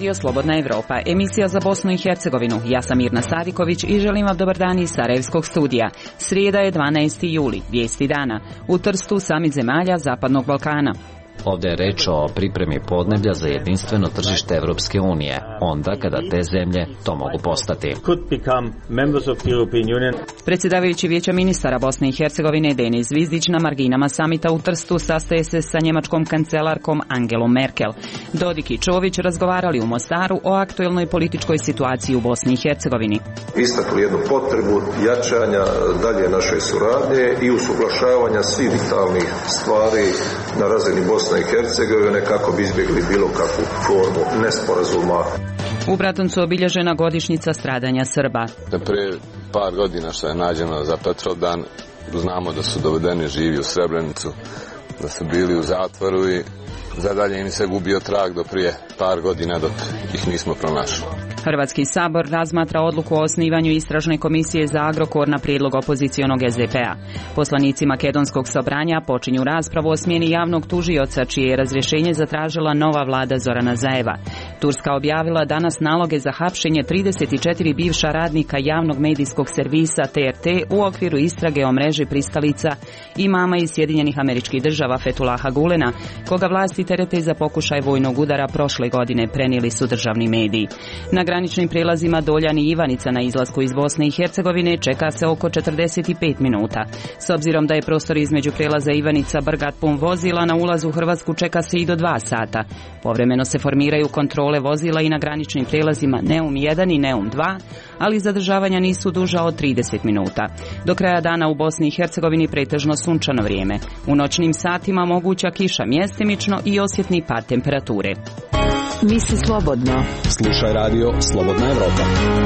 Radio Slobodna Evropa, emisija za Bosnu i Hercegovinu. Ja sam Mirna Sadiković i želim vam dobar dan iz Sarajevskog studija. Srijeda je 12. juli, vijesti dana. U Trstu samit zemalja Zapadnog Balkana. Ovdje je reč o pripremi podneblja za jedinstveno tržište Evropske unije, onda kada te zemlje to mogu postati. Predsjedavajući Vijeća ministara Bosne i Hercegovine Denis Zvizdić na marginama samita u Trstu sastaje se sa njemačkom kancelarkom Angelom Merkel. Dodik i Čović razgovarali u Mostaru o aktuelnoj političkoj situaciji u Bosni i Hercegovini. Istakli jednu potrebu jačanja dalje naše suradnje i usuglašavanja svih vitalnih stvari na razini Bosne i Hercegovine kako bi izbjegli bilo kakvu formu nesporazuma. U Bratuncu obilježena godišnjica stradanja Srba. Prije par godina što je nađeno za Petrovdan, znamo da su dovedeni živi u Srebrenicu, da su bili u zatvoru i zadalje im se gubio trag do prije par godina dok ih nismo pronašli. Hrvatski sabor razmatra odluku o osnivanju istražne komisije za Agrokor na prijedlog opozicionog SDP-a. Poslanici Makedonskog sabranja počinju raspravu o smjeni javnog tužioca, čije je razrješenje zatražila nova vlada Zorana Zajeva. Turska objavila danas naloge za hapšenje 34 bivša radnika javnog medijskog servisa TRT u okviru istrage o mreži pristalica imama iz Sjedinjenih Američkih Država Fethullaha Gulena, koga vlasti terete za pokušaj vojnog udara prošle godine, prenijeli su državni mediji. Na graničnim prijelazima Doljan i Ivanica na izlasku iz Bosne i Hercegovine čeka se oko 45 minuta. S obzirom da je prostor između prijelaza Ivanica Brgat pun vozila, na ulazu u Hrvatsku čeka se i do 2 sata. Povremeno se formiraju kontrole vozila i na graničnim prijelazima Neum 1 i Neum 2, ali zadržavanja nisu duža od 30 minuta. Do kraja dana u Bosni i Hercegovini pretežno sunčano vrijeme. U noćnim satima moguća kiša mjestimično i osjetni pad temperature. Misli slobodno. Slušaj radio Slobodna Evropa.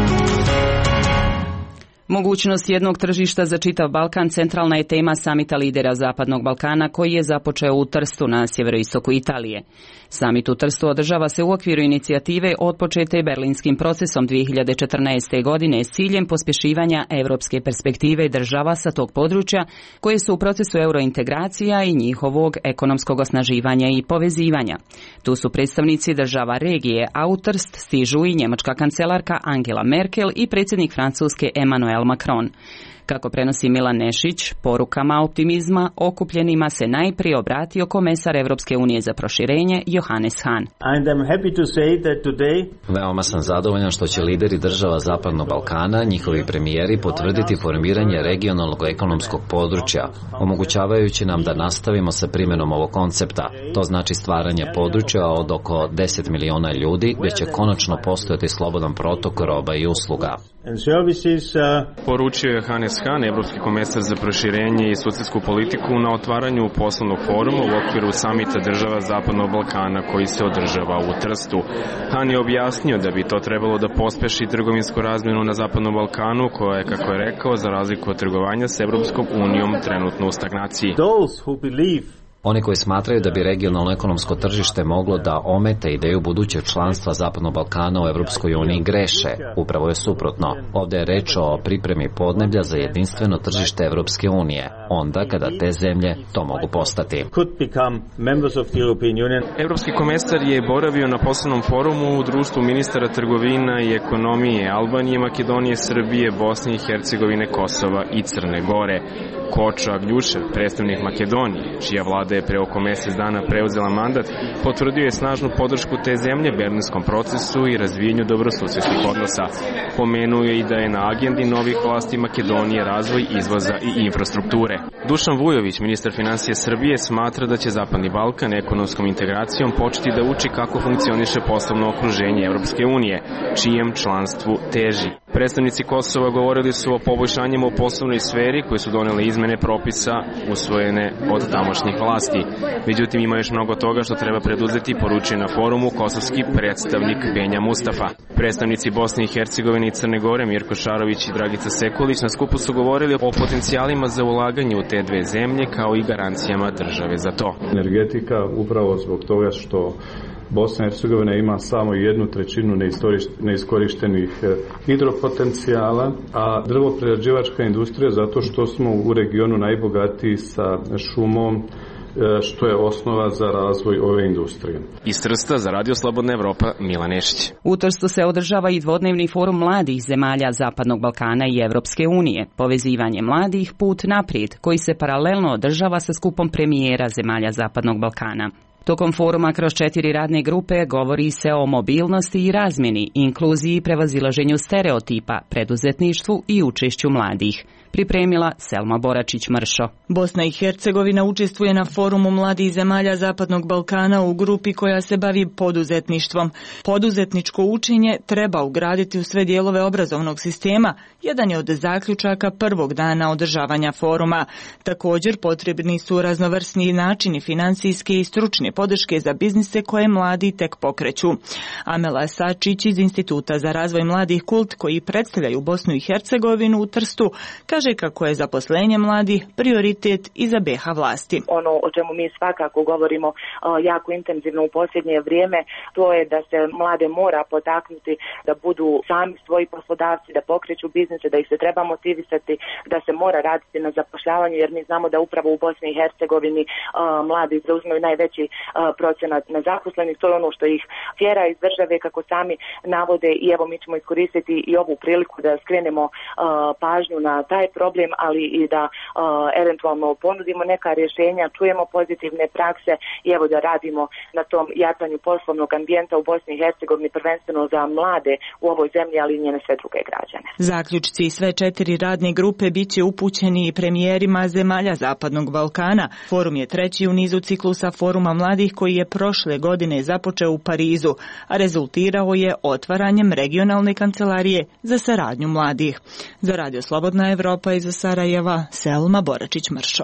Mogućnost jednog tržišta za čitav Balkan centralna je tema samita lidera Zapadnog Balkana koji je započeo u Trstu na sjeveroistoku Italije. Samit u Trstu održava se u okviru inicijative otpočete Berlinskim procesom 2014. godine s ciljem pospješivanja europske perspektive država sa tog područja koje su u procesu eurointegracija i njihovog ekonomskog osnaživanja i povezivanja. Tu su predstavnici država regije, a u Trst stižu i njemačka kancelarka Angela Merkel i predsjednik Francuske Emmanuel Macron. Kako prenosi Milan Nešić, porukama optimizma okupljenima se najprije obratio komesar Evropske unije za proširenje Johannes Hahn. Veoma sam zadovoljan što će lideri država Zapadnog Balkana, njihovi premijeri, potvrditi formiranje regionalnog ekonomskog područja, omogućavajući nam da nastavimo sa primjenom ovog koncepta. To znači stvaranje područja od oko 10 miliona ljudi, gdje će konačno postojati slobodan protok roba i usluga. Poručio je Johannes Hahn, evropski komesar za proširenje i susedsku politiku, na otvaranju poslovnog foruma u okviru samita država Zapadnog Balkana koji se održava u Trstu. Hahn je objasnio da bi to trebalo da pospeši trgovinsku razmjenu na Zapadnom Balkanu, koja je, kako je rekao, za razliku od trgovanja s Evropskom unijom trenutno u stagnaciji. Oni koji smatraju da bi regionalno ekonomsko tržište moglo da omete ideju budućeg članstva Zapadnog Balkana u Evropskoj uniji greše. Upravo je suprotno. Ovdje je reč o pripremi podneblja za jedinstveno tržište Evropske unije, onda kada te zemlje to mogu postati. Evropski komesar je boravio na poslovnom forumu u društvu ministara trgovina i ekonomije Albanije, Makedonije, Srbije, Bosne i Hercegovine, Kosova i Crne Gore. Koča Gljušev, predstavnik Makedonije, čija vlada je pre oko mjesec dana preuzela mandat, potvrdio je snažnu podršku te zemlje berlinskom procesu i razvijenju dobrosusjedskih odnosa. Pomenuo je i da je na agendi novih vlasti Makedonije razvoj izvoza i infrastrukture. Dušan Vujović, ministar financije Srbije, smatra da će Zapadni Balkan ekonomskom integracijom početi da uči kako funkcioniše poslovno okruženje Evropske unije, čijem članstvu teži. Predstavnici Kosova govorili su o poboljšanjima u poslovnoj sferi koje su donele izmene propisa usvojene od tamošnjih vlasti. Međutim, ima još mnogo toga što treba preduzeti, poručuje na forumu kosovski predstavnik Benja Mustafa. Predstavnici Bosne i Hercegovine i Crne Gore Mirko Šarović i Dragica Sekulić na skupu su govorili o potencijalima za ulaganje u te dve zemlje kao i garancijama države za to. Energetika upravo zbog toga što Bosna i Hercegovina ima samo 1/3 neiskorištenih hidropotencijala, a drvoprerađivačka industrija zato što smo u regionu najbogatiji sa šumom, što je osnova za razvoj ove industrije. Iz Trsta za Radio Slobodna Evropa, Milan Nešić. U Trstu se održava i dvodnevni forum mladih zemalja Zapadnog Balkana i Evropske unije, povezivanje mladih put naprijed, koji se paralelno održava sa skupom premijera zemalja Zapadnog Balkana. Tokom foruma kroz 4 radne grupe govori se o mobilnosti i razmjeni, inkluziji i prevazilaženju stereotipa, preduzetništvu i učešću mladih. Pripremila Selma Boračić-Mršo. Bosna i Hercegovina učestvuje na forumu mladih zemalja Zapadnog Balkana u grupi koja se bavi poduzetništvom. Poduzetničko učenje treba ugraditi u sve dijelove obrazovnog sistema, jedan je od zaključaka prvog dana održavanja foruma. Također potrebni su raznovrsni načini financijske i stručne podrške za biznise koje mladi tek pokreću. Amela Sačić iz Instituta za razvoj mladih KULT, koji predstavljaju Bosnu i Hercegovinu u Trstu, kaže kako je zaposlenje mladih prioritet i za BiH vlasti. Ono o čemu mi svakako govorimo jako intenzivno u posljednje vrijeme, to je da se mlade mora potaknuti da budu sami svoji poslodavci, da pokreću biznise, da ih se treba motivisati, da se mora raditi na zapošljavanju, jer mi znamo da upravo u Bosni i Hercegovini mladi zauzimaju najveći procenat nezaposlenih. To je ono što ih tjera iz države, kako sami navode, i evo mi ćemo iskoristiti i ovu priliku da skrenemo pažnju na taj problem, ali i da eventualno ponudimo neka rješenja, čujemo pozitivne prakse i evo da radimo na tom jačanju poslovnog ambijenta u Bosni i Hercegovini, prvenstveno za mlade u ovoj zemlji, ali i njene sve druge građane. Zaključci sve 4 radne grupe bit će upućeni i premijerima zemalja Zapadnog Balkana. Forum je treći u nizu ciklusa foruma mladih koji je prošle godine započeo u Parizu, a rezultirao je otvaranjem regionalne kancelarije za saradnju mladih. Za Radio Slobodna Evropa iz Sarajeva, Selma Boračić-Mršo.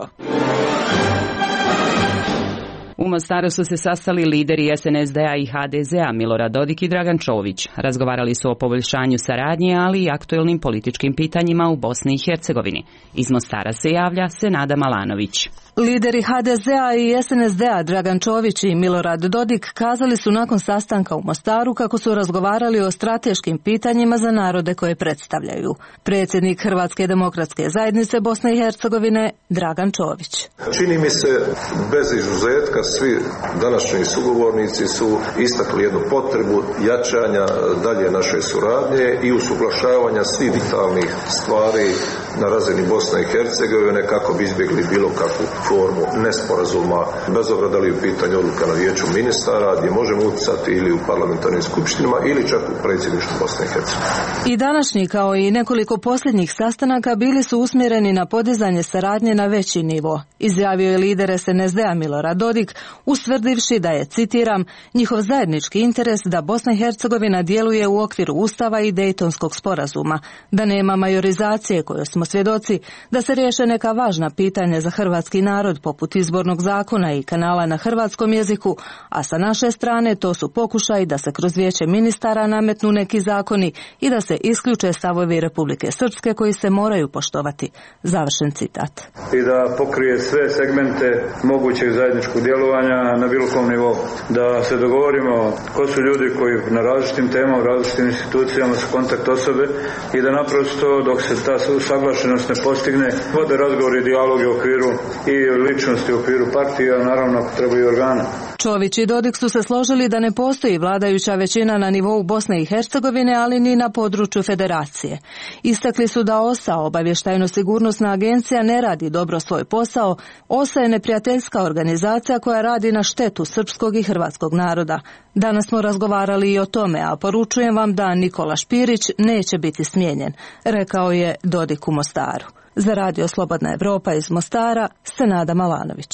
U Mostaru su se sastali lideri SNSD-a i HDZ-a Milorad Dodik i Dragan Čović. Razgovarali su o poboljšanju saradnje, ali i aktuelnim političkim pitanjima u Bosni i Hercegovini. Iz Mostara se javlja Senada Malanović. Lideri HDZ-a i SNSD-a Dragan Čović i Milorad Dodik kazali su nakon sastanka u Mostaru kako su razgovarali o strateškim pitanjima za narode koje predstavljaju. Predsjednik Hrvatske demokratske zajednice Bosne i Hercegovine Dragan Čović. Čini mi se, bez izuzetka, svi današnji sugovornici su istakli jednu potrebu jačanja dalje naše suradnje i usuglašavanja svih vitalnih stvari na razini Bosne i Hercegovine kako bi izbjegli bilo kakvu formu nesporazuma, bez obzira da li u pitanju odluka na vijeću ministara gdje možemo utjecati ili u parlamentarnim skupštinama ili čak u predsjedništvu Bosne i Hercegovine. I današnji kao i nekoliko posljednjih sastanaka bili su usmjereni na podizanje saradnje na veći nivo. Izjavio je lider SNSD-a Milorad Dodik, ustvrdivši da je, citiram, njihov zajednički interes da Bosna i Hercegovina djeluje u okviru Ustava i Dejtonskog sporazuma, da nema majorizacije koje smo svjedoci, da se riješe neka važna pitanja za hrvatski narod poput izbornog zakona i kanala na hrvatskom jeziku, a sa naše strane to su pokušaj da se kroz vijeće ministara nametnu neki zakoni i da se isključe stavovi Republike Srpske koji se moraju poštovati. Završen citat. I da pokrije sve segmente mogućeg zajedničkog djelovanja na bilo kom nivou. Da se dogovorimo ko su ljudi koji na različitim temama, u različitim institucijama su kontakt osobe i da naprosto dok se ta usaglašenost ne postigne, vode razgovori i dijalogi u okviru i ličnosti u okviru partija, naravno ako treba i organa. Čović i Dodik su se složili da ne postoji vladajuća većina na nivou Bosne i Hercegovine, ali ni na području federacije. Istakli su da OSA, obavještajno-sigurnosna agencija, ne radi dobro svoj posao. OSA je neprijateljska organizacija koja radi na štetu srpskog i hrvatskog naroda. Danas smo razgovarali i o tome, a poručujem vam da Nikola Špirić neće biti smijenjen, rekao je Dodik u Mostaru. Za Radio Slobodna Evropa iz Mostara, Senada Malanović.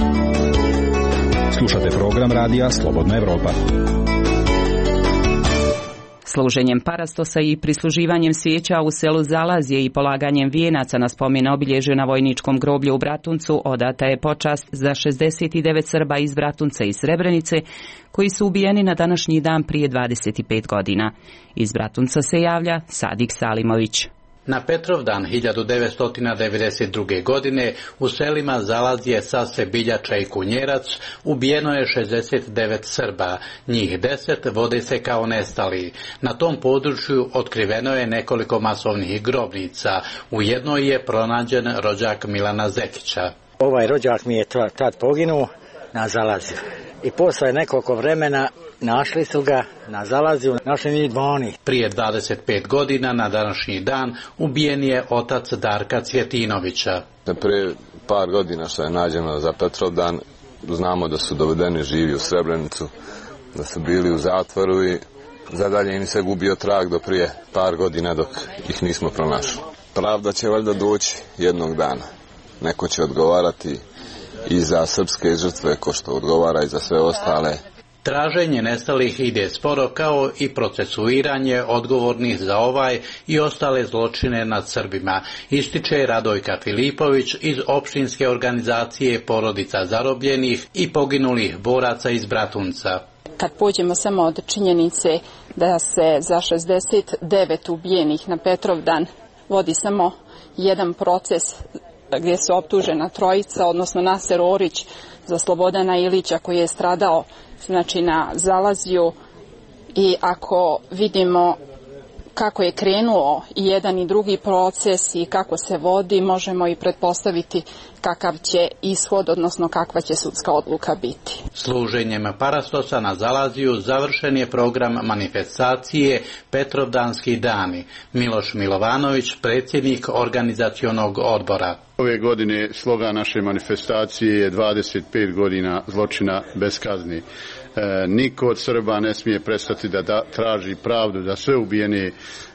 Slušate program radija Slobodna Evropa. Služenjem parastosa i prisluživanjem svijeća u selu Zalazje i polaganjem vijenaca na spomen obilježju na vojničkom groblju u Bratuncu odata je počast za 69 Srba iz Bratunca i Srebrenice koji su ubijeni na današnji dan prije 25 godina. Iz Bratunca se javlja Sadik Salimović. Na Petrovdan 1992. godine u selima Zalazje, Sase, Biljača i Kunjerac ubijeno je 69 Srba, njih 10 vode se kao nestali. Na tom području otkriveno je nekoliko masovnih grobnica, u jednoj je pronađen rođak Milana Zekića. Ovaj rođak mi je tad poginuo na Zalaziju. I posle nekoliko vremena našli su ga na Zalaziju, našli njih 12. Prije 25 godina na današnji dan ubijen je otac Darka Cvjetinovića. Prije par godina što je nađeno za Petrovdan, znamo da su dovedeni živi u Srebrenicu, da su bili u zatvoru i zadalje im se gubio trag do prije par godina dok ih nismo pronašli. Pravda će valjda doći jednog dana. Neko će odgovarati i za srpske žrtve ko što odgovara i za sve ostale. Traženje nestalih ide sporo kao i procesuiranje odgovornih za ovaj i ostale zločine nad Srbima, ističe Radojka Filipović iz opštinske organizacije Porodica zarobljenih i poginulih boraca iz Bratunca. Kad pođemo samo od činjenice da se za 69 ubijenih na Petrovdan vodi samo jedan proces gdje su optužena trojica, odnosno Naser Orić za Slobodana Ilića koji je stradao na Zalaziju, i ako vidimo kako je krenuo i jedan i drugi proces i kako se vodi, možemo i pretpostaviti kakav će ishod, odnosno kakva će sudska odluka biti. Služenjem parastosa na Zalaziju završen je program manifestacije Petrovdanski dani. Miloš Milovanović, predsjednik organizacionog odbora. Ove godine slogan naše manifestacije je 25 godina zločina bez kazni. Niko od Srba ne smije prestati da traži pravdu za sve ubijene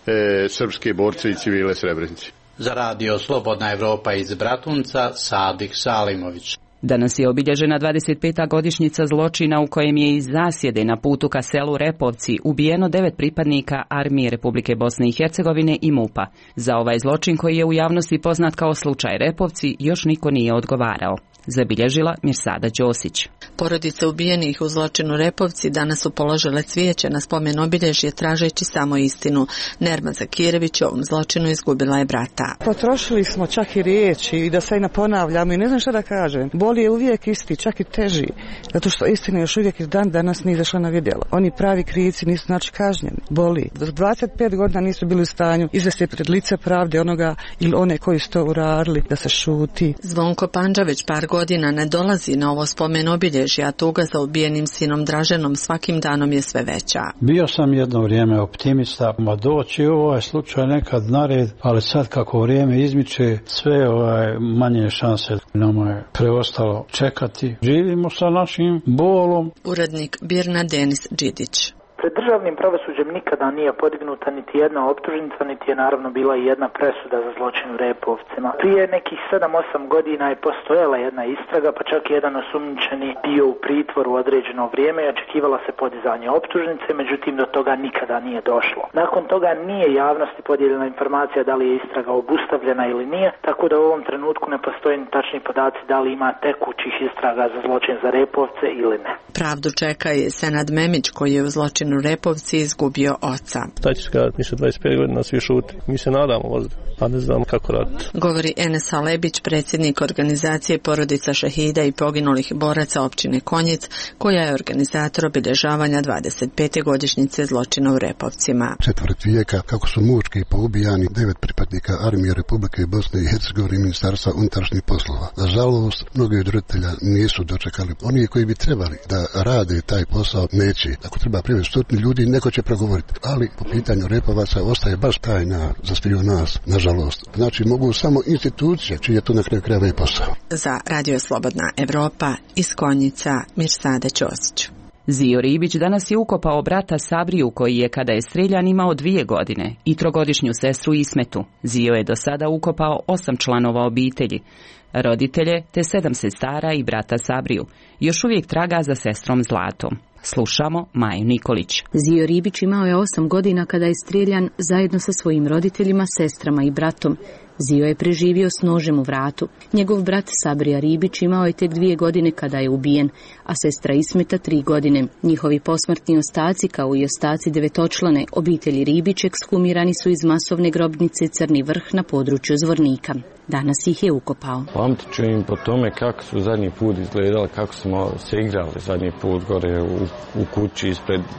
srpske borce i civile Srebrenice. Za radio Slobodna Evropa iz Bratunca, Sadik Salimović. Danas je obilježena 25. godišnjica zločina u kojem je iz zasjede na putu ka selu Repovci ubijeno 9 pripadnika Armije Republike Bosne i Hercegovine i MUP-a. Za ovaj zločin, koji je u javnosti poznat kao slučaj Repovci, još niko nije odgovarao. Zabilježila Mirsada Ćosić. Porodice ubijenih u zločinu Repovci danas su položile cvijeće na spomen obilježje tražeći samo istinu. Nerma Zakirević u ovom zločinu izgubila je brata. Potrošili smo čak i riječi i da se i ponavljamo i ne znam šta da kažem. Bol je uvijek isti, čak i teži, zato što istina još uvijek iz dan danas nije izašla na vidjelo. Oni pravi krivci nisu kažnjeni. Boli. 25 godina nisu bili u stanju izvesti pred lice pravde onoga ili one koji su to uradili, da se šuti. Zvonko Pandža već par godina ne dolazi na ovo spomen obilježje, a tuga za ubijenim sinom Draženom svakim danom je sve veća. Bio sam jedno vrijeme optimista, doći ovaj slučaj nekad nared, ali sad kako vrijeme izmiče, sve manje šanse. Nama je preostalo čekati. Živimo sa našim bolom. Urednik Birna Denis Đidić. Pred državnim pravosuđem nikada nije podignuta niti jedna optužnica, niti je naravno bila i jedna presuda za zločin u Repovcima. Prije nekih 7-8 godina je postojala jedna istraga, pa čak i jedan osumnjičeni bio u pritvoru određeno vrijeme i očekivala se podizanje optužnice, međutim do toga nikada nije došlo. Nakon toga nije javnosti podijeljena informacija da li je istraga obustavljena ili nije, tako da u ovom trenutku ne postoje ni tačni podaci da li ima tekućih istraga za zločin za Repovce ili ne. Pravdu čeka i Senad Memić, koji je u zločinu u Repovci izgubio oca. Šta ćeš kada više 25 godina svi šuti? Mi se nadamo možda, pa ne znam kako raditi. Govori Enes Alebić, predsjednik organizacije Porodica šehida i poginulih boraca općine Konjic, koja je organizator obilježavanja 25. godišnjice zločina u Repovcima. Četvrt vijeka kako su mučki poubijani 9 pripadnika Armije Republike Bosne i Hercegovine i Ministarstva unutrašnjih poslova. Nažalost, mnogi od roditelja nisu dočekali. Oni koji bi trebali da rade taj posao neće. Ako treba privesti ljudi, neko će progovoriti. Ali po pitanju Repovaca ostaje baš tajna za sviju nas, nažalost. Znači mogu samo institucije, čiji je to na kraju krajeva i posao. Za Radio Slobodna Evropa iz Konjica, Mirsada Ćosić. Zio Ribić danas je ukopao brata Sabriju, koji je kada je streljan imao 2 godine, i 3-godišnju sestru Ismetu. Zio je do sada ukopao 8 članova obitelji, roditelje te 7 sestara i brata Sabriju. Još uvijek traga za sestrom Zlatom. Slušamo Maju Nikolić. Zio Ribić imao je 8 godina kada je streljan zajedno sa svojim roditeljima, sestrama i bratom. Zio je preživio s nožem u vratu. Njegov brat Sabrija Ribić imao je tek 2 godine kada je ubijen, a sestra Ismeta 3 godine. Njihovi posmrtni ostaci, kao i ostaci 9-člane obitelji Ribić, ekshumirani su iz masovne grobnice Crni Vrh na području Zvornika. Danas ih je ukopao. Pamtit ću im po tome kako su zadnji put izgledali, kako smo se igrali zadnji put gore u kući ispred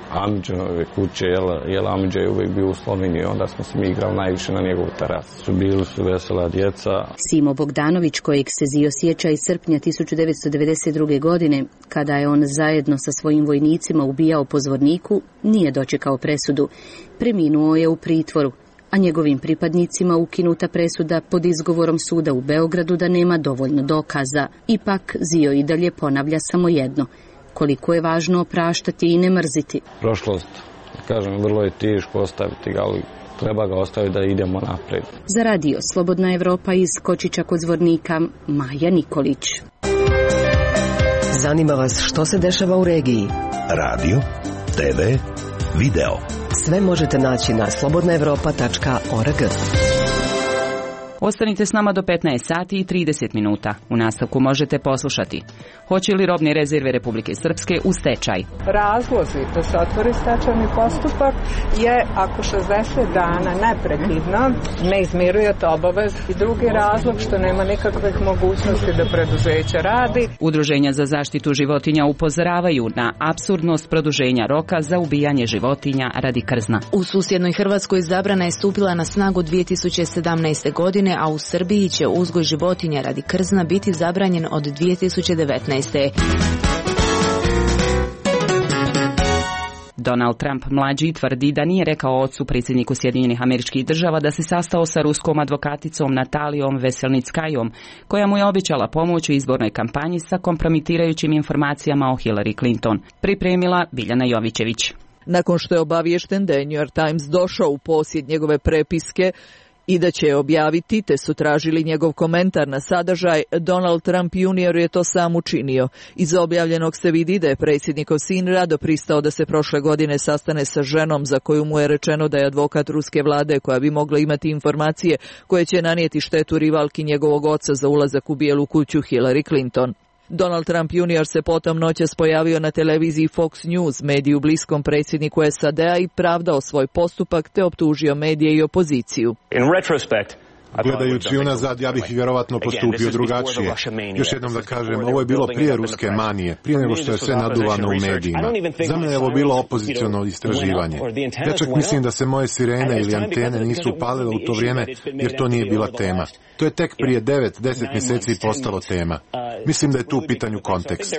Amidžanove kuće, jer Amidža je uvijek bio u Sloveniji, onda smo se mi igrali najviše na njegovu terasu. Bili su vesela djeca. Simo Bogdanović, kojeg se Zio sjeća iz srpnja 1992. godine, kada je on zajedno sa svojim vojnicima ubijao po Zvorniku, nije dočekao presudu. Preminuo je u pritvoru, a njegovim pripadnicima ukinuta presuda pod izgovorom suda u Beogradu da nema dovoljno dokaza. Ipak Zio i dalje ponavlja samo jedno: koliko je važno opraštati i ne mrziti. Prošlost, kažem, vrlo je teško ostaviti ga, ali treba ga ostaviti da idemo napred. Za radio Slobodna Evropa iz Kočića kod Zvornika, Maja Nikolić. Zanima vas što se dešava u regiji? Radio, TV, video. Sve možete naći na slobodnaevropa.org. Ostanite s nama do 15 sati i 30 minuta. U nastavku možete poslušati: hoće li robne rezerve Republike Srpske u stečaj? Razlozi da se otvori stečajni postupak je ako 60 dana neprekidno ne izmirujete obavez, i drugi razlog što nema nikakvih mogućnosti da preduzeće radi. Udruženja za zaštitu životinja upozoravaju na apsurdnost produženja roka za ubijanje životinja radi krzna. U susjednoj Hrvatskoj zabrana je stupila na snagu 2017. godine, a u Srbiji će uzgoj životinja radi krzna biti zabranjen od 2019. Donald Trump mlađi tvrdi da nije rekao ocu, predsjedniku Sjedinjenih Američkih Država, da se sastao sa ruskom advokaticom Natalijom Veselnickajom, koja mu je obećala pomoć u izbornoj kampanji sa kompromitirajućim informacijama o Hillary Clinton. Pripremila Biljana Jovićević. Nakon što je obaviješten da je New York Times došao u posjed njegove prepiske i da će je objaviti, te su tražili njegov komentar na sadržaj, Donald Trump Jr. je to sam učinio. Iz objavljenog se vidi da je predsjednikov sin rado pristao da se prošle godine sastane sa ženom za koju mu je rečeno da je advokat ruske vlade koja bi mogla imati informacije koje će nanijeti štetu rivalki njegovog oca za ulazak u Bijelu kuću Hillary Clinton. Donald Trump Jr. se potom noćas pojavio na televiziji Fox News, mediju bliskom predsjedniku SAD-a, i pravdao svoj postupak te optužio medije i opoziciju. Gledajući unazad, ja bih vjerovatno postupio drugačije. Još jednom da kažem, ovo je bilo prije ruske manije, prije nego što je sve naduvano u medijima. Za mene je ovo bilo opoziciono istraživanje. Ja čak mislim da se moje sirene ili antene nisu upalile u to vrijeme, jer to nije bila tema. To je tek prije 9-10 mjeseci postalo tema. Mislim da je tu u pitanju kontekst.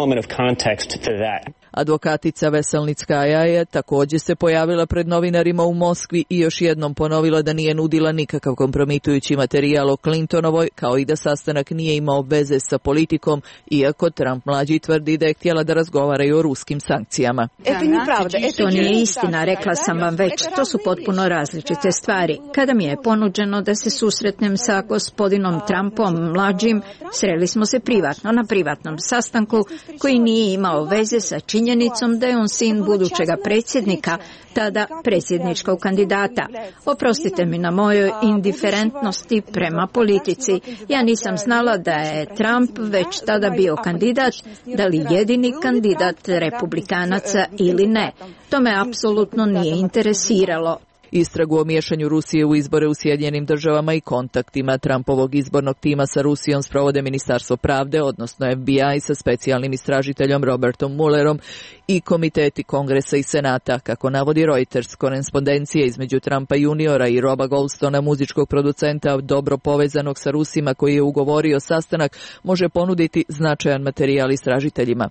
Advokatica Veselnickaja je također se pojavila pred novinarima u Moskvi i još jednom ponovila da nije nudila nikakav kompromitujući materijal o Clintonovoj, kao i da sastanak nije imao veze sa politikom, iako Trump mlađi tvrdi da je htjela da razgovaraju o ruskim sankcijama. To nije istina, rekla sam vam već, to su potpuno različite stvari. Kada mi je ponuđeno da se susretnem sa gospodinom Trumpom mlađim, sreli smo se privatno, na privatnom sastanku koji nije imao veze sa činjenicom da je on sin budućega predsjednika, tada predsjedničkog kandidata. Oprostite mi na mojoj indiferentnosti prema politici. Ja nisam znala da je Trump već tada bio kandidat, da li jedini kandidat republikanaca ili ne. To me apsolutno nije interesiralo. Istragu o miješanju Rusije u izbore u Sjedinjenim Državama i kontaktima Trumpovog izbornog tima sa Rusijom sprovode Ministarstvo pravde, odnosno FBI sa specijalnim istražiteljom Robertom Muellerom i komiteti Kongresa i Senata. Kako navodi Reuters, korespondencije između Trumpa juniora i Roba Goldstona, muzičkog producenta dobro povezanog sa Rusima koji je ugovorio sastanak, može ponuditi značajan materijal istražiteljima.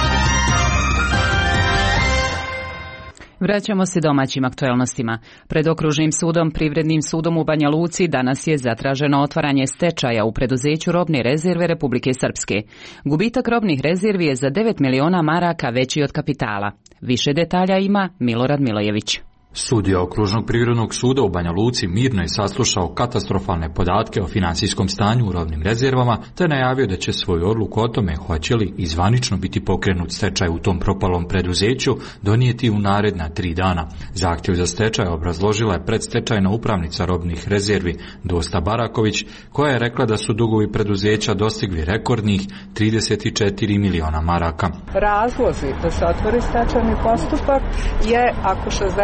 Vraćamo se domaćim aktualnostima. Pred Okružnim sudom, Privrednim sudom u Banja Luci danas je zatraženo otvaranje stečaja u preduzeću Robne rezerve Republike Srpske. Gubitak robnih rezervi je za 9 miliona maraka veći od kapitala. Više detalja ima Milorad Milojević. Sudija Okružnog privrednog suda u Banja Luci mirno je saslušao katastrofalne podatke o financijskom stanju u robnim rezervama, te najavio da će svoju odluku o tome hoće li izvanično biti pokrenut stečaj u tom propalom preduzeću donijeti u naredna 3 dana. Zahtjev za stečaj obrazložila je predstečajna upravnica robnih rezervi Dosta Baraković, koja je rekla da su dugovi preduzeća dostigli rekordnih 34 miliona maraka. Razlozi da se otvori stečajni postupak je ako 60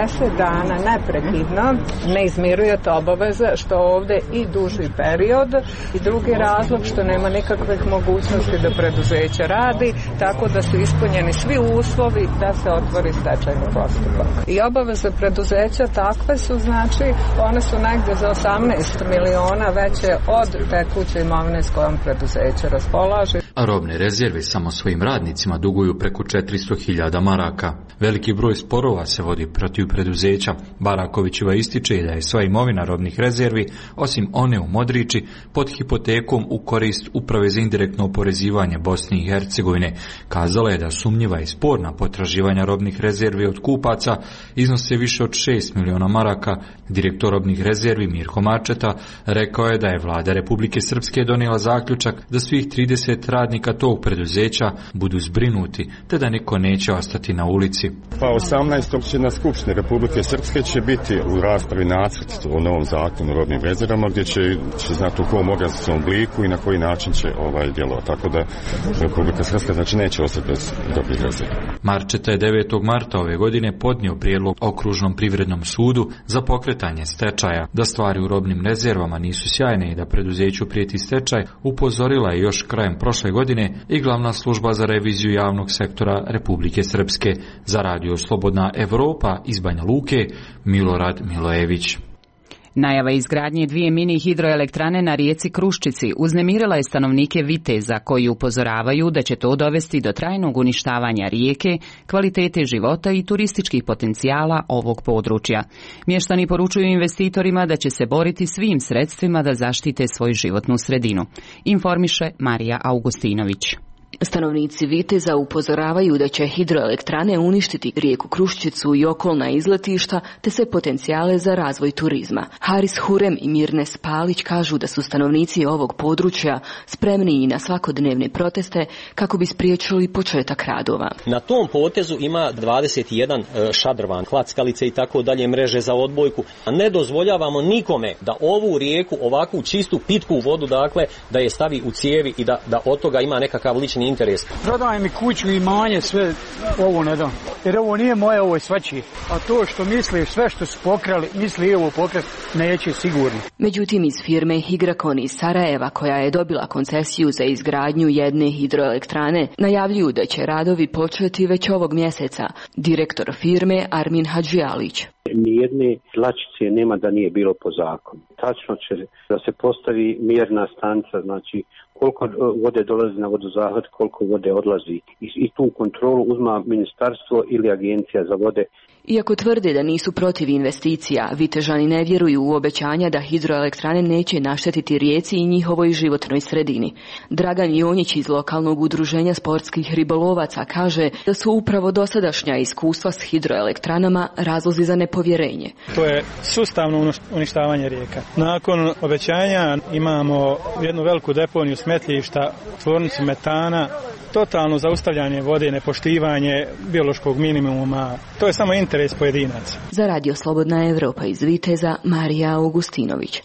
dana neprekidno, ne izmirujete obaveze, što ovde i duži period, i drugi razlog što nema nikakvih mogućnosti da preduzeće radi, tako da su ispunjeni svi uslovi da se otvori stečajni postupak. I obaveze preduzeća takve su, znači, one su negde za 18 miliona veće od tekuće imovine s kojom preduzeće raspolaže. A robne rezerve samo svojim radnicima duguju preko 400.000 maraka. Veliki broj sporova se vodi protiv preduzeća. Barakovićeva ističe da je sva imovina robnih rezervi, osim one u Modriči, pod hipotekom u korist Uprave za indirektno oporezivanje Bosne i Hercegovine. Kazala je da sumnjiva i sporna potraživanja robnih rezervi od kupaca iznose više od 6 miliona maraka. Direktor robnih rezervi Mirko Mačeta rekao je da je vlada Republike Srpske donijela zaključak da svih 30 radnika tog preduzeća budu zbrinuti, te da niko neće ostati na ulici. Pa 18. će na Skupštini Republike Srpske će biti u raspravi nacrt o novom zakonu o robnim rezervama, gdje će znati u kom organizacijskom obliku i na koji način će djelovati. Tako da Republika Srpska znači neće ostati bez robnih rezervi. Marčeta je 9. marta ove godine podnio prijedlog Okružnom privrednom sudu za pokretanje stečaja. Da stvari u robnim rezervama nisu sjajne i da preduzeću prijeti stečaj, upozorila je još krajem prošle godine i Glavna služba za reviziju javnog sektora Republike Srpske. Za Radio Slobodna Evropa iz Banja Luke, Milorad Milojević. Najava izgradnje 2 mini hidroelektrane na rijeci Kruščici uznemirila je stanovnike Viteza, koji upozoravaju da će to dovesti do trajnog uništavanja rijeke, kvalitete života i turističkih potencijala ovog područja. Mještani poručuju investitorima da će se boriti svim sredstvima da zaštite svoju životnu sredinu. Informiše Marija Augustinović. Stanovnici Viteza upozoravaju da će hidroelektrane uništiti rijeku Kruščicu i okolna izletišta te sve potencijale za razvoj turizma. Haris Hurem i Mirne Spalić kažu da su stanovnici ovog područja spremni i na svakodnevne proteste kako bi spriječili početak radova. Na tom potezu ima 21 šadrvan, klackalice i tako dalje, mreže za odbojku. Ne dozvoljavamo nikome da ovu rijeku, ovakvu čistu pitku vodu, dakle, da je stavi u cijevi i da od toga ima nekakav lični interes. Prodaj mi kuću i imanje, sve ovo ne dam. Jer ovo nije moje, ovo je svačije. A to što misli, sve što su pokrali, misli ovo pokrati, neće sigurno. Međutim, iz firme Higrakon iz Sarajeva, koja je dobila koncesiju za izgradnju jedne hidroelektrane, najavljuju da će radovi početi već ovog mjeseca. Direktor firme Armin Hadžijalić. Nijedne tlačice nema da nije bilo po zakonu. Tačno će da se postavi mjerna stanica, znači koliko vode dolazi na vodozahvat, koliko vode odlazi. I tu kontrolu uzma ministarstvo ili agencija za vode. Iako tvrde da nisu protiv investicija, Vitežani ne vjeruju u obećanja da hidroelektrane neće naštetiti rijeci i njihovoj životnoj sredini. Dragan Jonjić iz lokalnog udruženja sportskih ribolovaca kaže da su upravo dosadašnja iskustva s hidroelektranama razlozi za nepovjerenje. To je sustavno uništavanje rijeka. Nakon obećanja imamo jednu veliku deponiju smetlišta, tvornicu metana, totalno zaustavljanje vode, nepoštivanje biološkog minimuma. To je samo interes pojedinaca. Za Radio Slobodna Evropa iz Viteza, Marija Augustinović.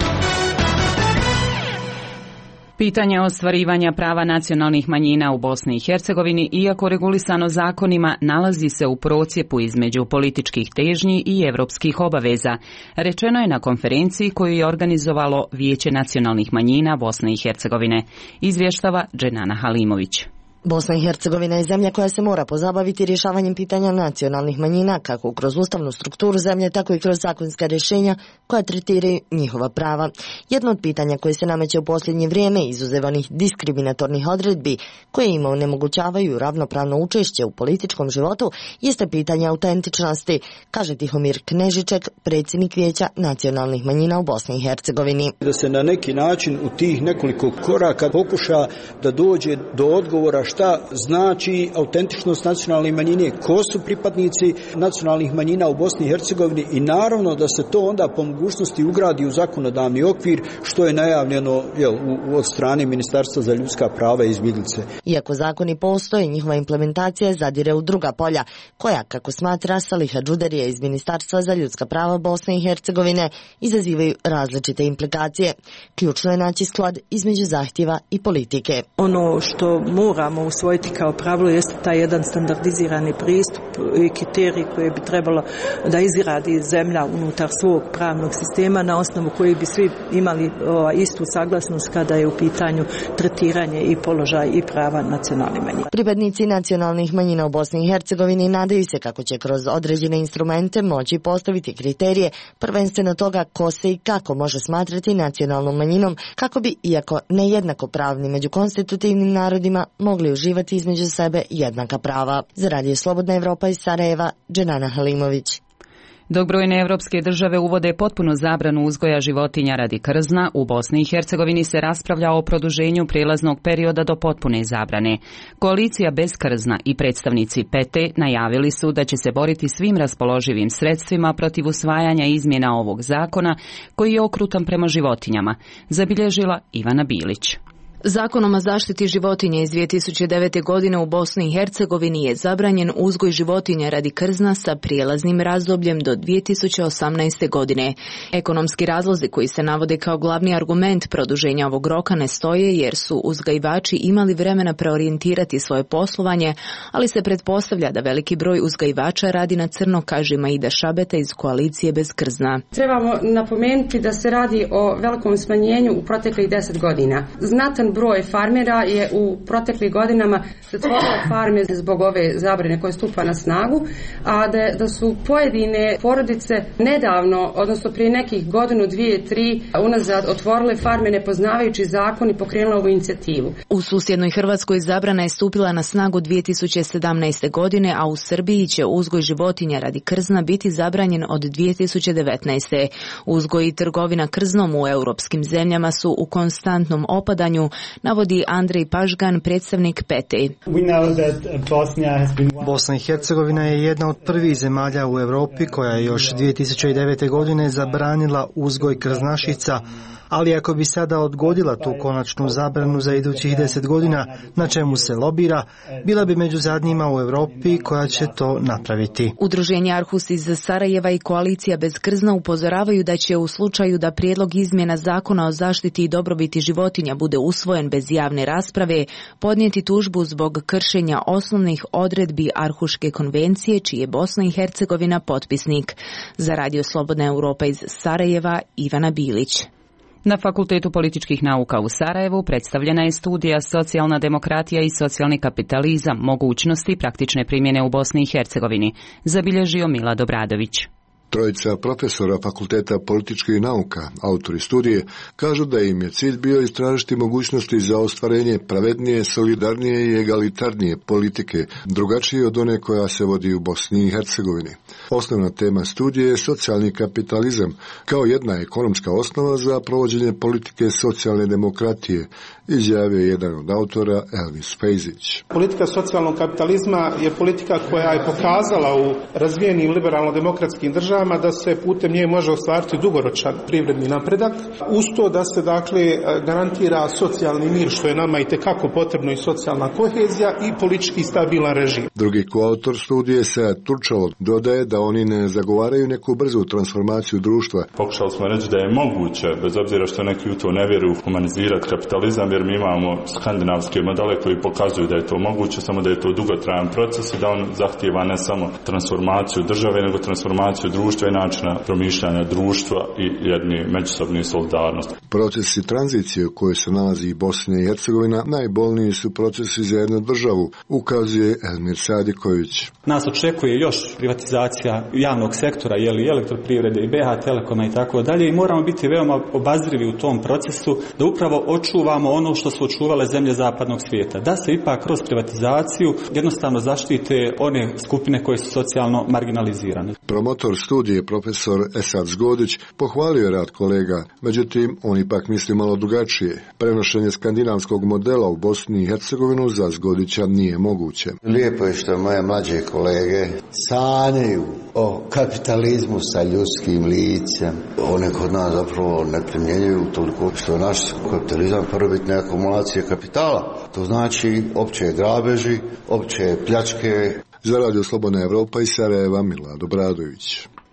Pitanje ostvarivanja prava nacionalnih manjina u Bosni i Hercegovini, iako regulisano zakonima, nalazi se u procjepu između političkih težnji i evropskih obaveza, rečeno je na konferenciji koju je organizovalo Vijeće nacionalnih manjina Bosne i Hercegovine. Izvještava Dženana Halimović. Bosna i Hercegovina je zemlja koja se mora pozabaviti rješavanjem pitanja nacionalnih manjina, kako kroz ustavnu strukturu zemlje, tako i kroz zakonska rješenja koja tretiraju njihova prava. Jedno od pitanja koje se nameće u posljednje vrijeme, izuzev onih diskriminatornih odredbi koje im onemogućavaju ravnopravno učešće u političkom životu, jeste pitanje autentičnosti, kaže Tihomir Knežiček, predsjednik Vijeća nacionalnih manjina u Bosni i Hercegovini. Da se na neki način u tih nekoliko koraka pokuša da dođe do odgovora šta znači autentičnost nacionalne manjine, ko su pripadnici nacionalnih manjina u Bosni i Hercegovini i naravno da se to onda po mogućnosti ugradi u zakonodavni okvir, što je najavljeno od strane Ministarstva za ljudska prava i izbjeglice. Iako zakoni postoje, njihova implementacija zadire u druga polja, koja, kako smatra Saliha Džuderija iz Ministarstva za ljudska prava Bosne i Hercegovine, izazivaju različite implikacije. Ključno je naći sklad između zahtjeva i politike. Ono što moramo usvojiti kao pravilo jeste taj jedan standardizirani pristup i kriterij koje bi trebalo da izradi zemlja unutar svog pravnog sistema na osnovu koji bi svi imali istu saglasnost kada je u pitanju tretiranje i položaj i prava nacionalnih manjina. Pripadnici nacionalnih manjina u Bosni i Hercegovini nadaju se kako će kroz određene instrumente moći postaviti kriterije prvenstveno toga ko se i kako može smatrati nacionalnom manjinom, kako bi, iako nejednako pravni među konstitutivnim narodima, mogli uživati između sebe jednaka prava. Za Radio Slobodna Evropa iz Sarajeva, Dženana Halimović. Dok brojne evropske države uvode potpunu zabranu uzgoja životinja radi krzna, u Bosni i Hercegovini se raspravlja o produženju prijelaznog perioda do potpune zabrane. Koalicija bez krzna i predstavnici PETE najavili su da će se boriti svim raspoloživim sredstvima protiv usvajanja izmjena ovog zakona koji je okrutan prema životinjama, zabilježila Ivana Bilić. Zakonom o zaštiti životinja iz 2009. godine u Bosni i Hercegovini je zabranjen uzgoj životinja radi krzna sa prijelaznim razdobljem do 2018. godine. Ekonomski razlozi koji se navode kao glavni argument produženja ovog roka ne stoje jer su uzgajivači imali vremena preorijentirati svoje poslovanje, ali se pretpostavlja da veliki broj uzgajivača radi na crno, kaže Maida Šabeta iz koalicije bez krzna. Trebamo napomenuti da se radi o velikom smanjenju u proteklih 10 godina. Znatan broj farmera je u proteklim godinama zatvorilo farme zbog ove zabrane koja stupa na snagu, a da su pojedine porodice nedavno, odnosno prije nekih godinu, 2, 3 unazad otvorile farme ne poznavajući zakon i pokrenule ovu inicijativu. U susjednoj Hrvatskoj zabrana je stupila na snagu 2017. godine, a u Srbiji će uzgoj životinja radi krzna biti zabranjen od 2019. Uzgoj i trgovina krznom u europskim zemljama su u konstantnom opadanju, navodi Andrej Pažgan, predstavnik PETE. Bosna i Hercegovina je jedna od prvih zemalja u Europi koja je još 2009. godine zabranila uzgoj krznašica, ali ako bi sada odgodila tu konačnu zabranu za idućih 10 godina, na čemu se lobira, bila bi među zadnjima u Europi koja će to napraviti. Udruženje Arhus iz Sarajeva i koalicija bez krzna upozoravaju da će u slučaju da prijedlog izmjena zakona o zaštiti i dobrobiti životinja bude usvojen bez javne rasprave, podnijeti tužbu zbog kršenja osnovnih odredbi Arhuške konvencije, čiji je Bosna i Hercegovina potpisnik. Za Radio Slobodna Europa iz Sarajeva, Ivana Bilić. Na Fakultetu političkih nauka u Sarajevu predstavljena je studija Socijalna demokratija i socijalni kapitalizam, mogućnosti praktične primjene u Bosni i Hercegovini, zabilježio Milad Obradović. Trojica profesora Fakulteta političkih nauka, autori studije, kažu da im je cilj bio istražiti mogućnosti za ostvarenje pravednije, solidarnije i egalitarnije politike, drugačije od one koja se vodi u Bosni i Hercegovini. Osnovna tema studije je socijalni kapitalizam, kao jedna ekonomska osnova za provođenje politike socijalne demokratije, izjavio je jedan od autora, Elvis Fejzić. Politika socijalnog kapitalizma je politika koja je pokazala u razvijenim liberalno-demokratskim državama da se putem nje može ostvariti dugoročan privredni napredak, uz to da se garantira socijalni mir, što je nama itekako potrebno, i socijalna kohezija i politički stabilan režim. Drugi koautor studije, Sead Turčalo, dodaje da oni ne zagovaraju neku brzu transformaciju društva. Pokušali smo reći da je moguće, bez obzira što neki u to ne vjeruju, humanizirati kapitalizam, jer mi imamo skandinavske modele koji pokazuju da je to moguće, samo da je to dugotrajan proces i da on zahtijeva ne samo transformaciju države, nego transformaciju društva i načina promišljanja društva i jedni međusobni solidarnost. Procesi tranzicije u kojoj se nalazi i Bosna i Hercegovina najbolniji su procesi za jednu državu, ukazuje Elmir Sadiković. Nas očekuje još privatizacija javnog sektora, i elektroprivrede i BH Telekoma i tako dalje, i moramo biti veoma obazrivi u tom procesu da upravo očuvamo ono što su očuvale zemlje zapadnog svijeta, da se ipak kroz privatizaciju jednostavno zaštite one skupine koje su socijalno marginalizirane. Promotor studije, profesor Esad Zgodić, pohvalio je rad kolega, međutim on ipak misli malo drugačije. Prenošenje skandinavskog modela u Bosni i Hercegovinu za Zgodića nije moguće. Lijepo je što moje mlađe kolege sanjaju o kapitalizmu sa ljudskim licem. One kod nas zapravo ne primjenjuju toliko što naš kapitalizam prvobitne akumulacije kapitala. To znači opće grabeži, opće pljačke. Za Radio Slobodna Evropa iz Sarajeva, Milad Obradović.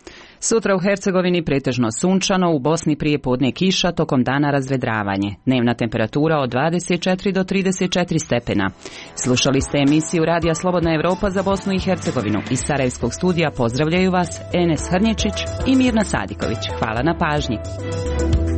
Sutra u Hercegovini pretežno sunčano, u Bosni prije podne kiša, tokom dana razvedravanje. Dnevna temperatura od 24 do 34 stepena. Slušali ste emisiju Radija Slobodna Evropa za Bosnu i Hercegovinu. Iz Sarajevskog studija pozdravljaju vas Enes Hrnječić i Mirna Sadiković. Hvala na pažnji.